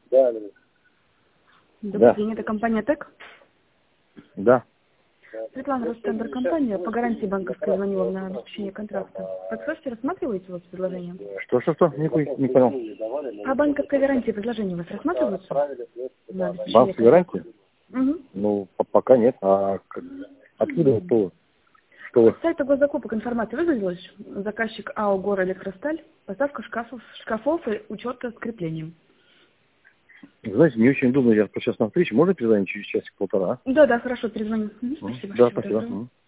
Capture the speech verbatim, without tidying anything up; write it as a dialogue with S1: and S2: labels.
S1: Да.
S2: Добрый
S1: Да.
S2: день, это компания ТЭК.
S1: Да.
S2: Светлана, Ростендер компания, по гарантии банковской звонила на обеспечение контракта. Подскажите, рассматриваете у вас предложение?
S1: Что, что, что? Не, пой- не понял.
S2: А банковская гарантия предложения у вас рассматриваются? На обеспечение
S1: Банковская гарантия?
S2: Угу.
S1: Ну, по- пока нет. А к- откуда вы? Кто вы? Что вы?
S2: С сайта госзакупок информация выгрузилась. Заказчик АО «Горэлектросталь». Поставка шкафов, шкафов и учета с креплением.
S1: Знаете, не очень удобно, я сейчас на встрече. Можно перезвонить через часик-полтора?
S2: Да, да, хорошо, перезвоню. Мгм,
S1: Мгм.
S2: спасибо.
S1: Да,
S2: Всего
S1: спасибо.
S2: доброго.
S1: Мгм.